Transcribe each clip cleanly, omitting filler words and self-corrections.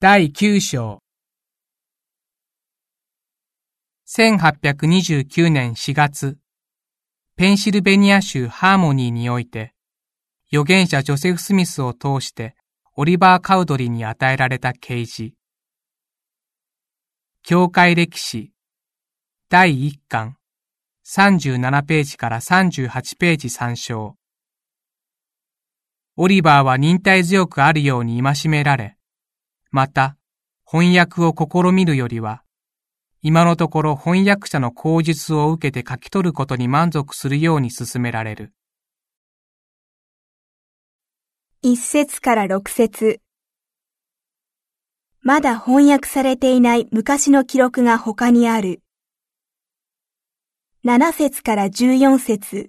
第9章。1829年4月、ペンシルベニア州ハーモニーにおいて、預言者ジョセフ・スミスを通してオリバー・カウドリに与えられた啓示。教会歴史、第1巻、37ページから38ページ参照。オリバーは忍耐強くあるように戒められ、また、翻訳を試みるよりは、今のところ翻訳者の口述を受けて書き取ることに満足するように勧められる。 1節から6節。まだ翻訳されていない昔の記録が他にある。7節から14節。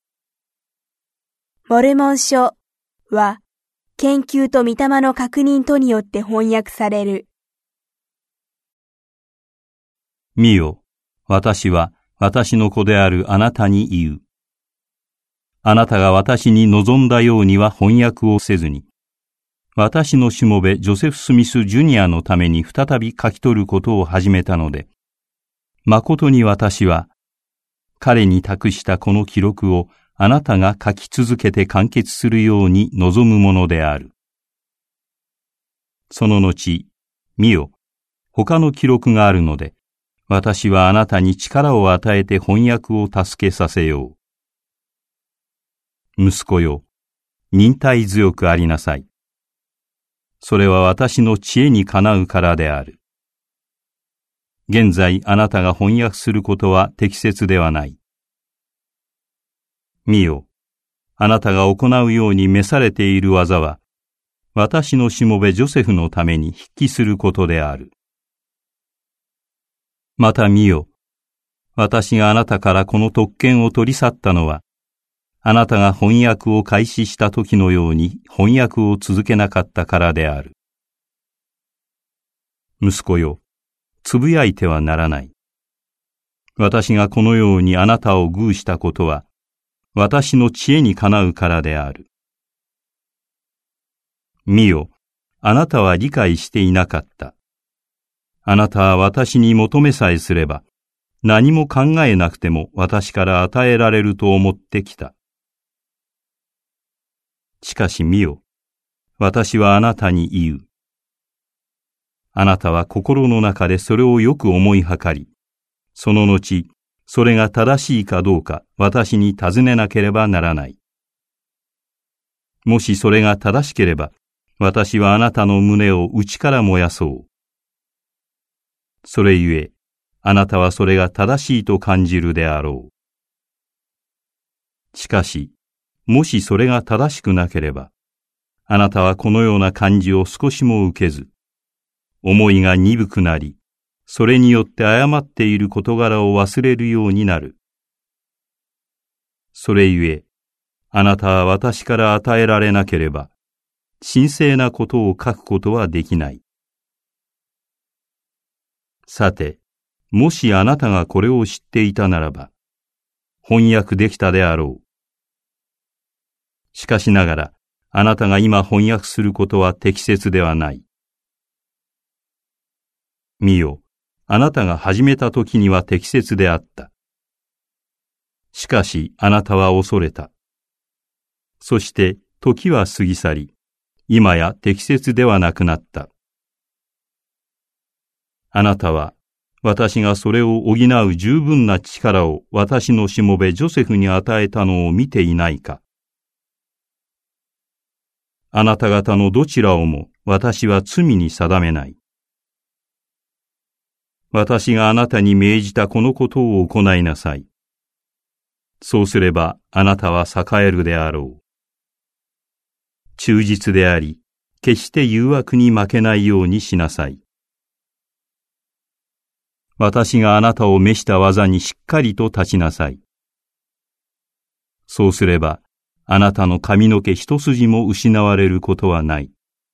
モルモン書は、研究と御霊の確認とによって翻訳される。 見よ、私は私の子であるあなたに言う。あなたが私に望んだようには翻訳をせずに、私のしもべジョセフ・スミス・ジュニアのために再び書き取ることを始めたので、誠に私は、彼に託したこの記録をあなたが書き続けて完結するように望むものである。その後、見よ、他の記録があるので、私はあなたに力を与えて翻訳を助けさせよう。息子よ、忍耐強くありなさい。それは私の知恵にかなうからである。現在あなたが翻訳することは適切ではない。見よ、あなたが行うように召されている技は、私のしもべジョセフのために筆記することである。また見よ、私があなたからこの特権を取り去ったのは、あなたが翻訳を開始した時のように翻訳を続けなかったからである。息子よ、つぶやいてはならない。私がこのようにあなたを遇したことは、私の知恵にかなうからである。見よ、あなたは理解していなかった。あなたは私に求めさえすれば、何も考えなくても私から与えられると思ってきた。しかし見よ、私はあなたに言う。あなたは心の中でそれをよく思いはかり、その後、それが正しいかどうか私に尋ねなければならない。もしそれが正しければ、私はあなたの胸を内から燃やそう。それゆえ、あなたはそれが正しいと感じるであろう。しかし、もしそれが正しくなければ、あなたはこのような感じを少しも受けず、思いが鈍くなり、それによって誤っている事柄を忘れるようになる。それゆえ、あなたは私から与えられなければ、神聖なことを書くことはできない。さて、もしあなたがこれを知っていたならば、翻訳できたであろう。しかしながら、あなたが今翻訳することは適切ではない。見よ、あなたが始めた時には適切であった。しかしあなたは恐れた。そして時は過ぎ去り、今や適切ではなくなった。あなたは、私がそれを補う十分な力を私のしもべジョセフに与えたのを見ていないか。あなた方のどちらをも私は罪に定めない。私があなたに命じたこのことを行いなさい。そうすればあなたは栄えるであろう。忠実であり、決して誘惑に負けないようにしなさい。私があなたを召した技にしっかりと立ちなさい。そうすれば、あなたの髪の毛一筋も失われることはない。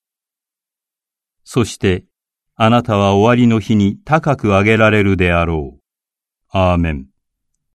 そして、あなたは終わりの日に高く上げられるであろう。アーメン。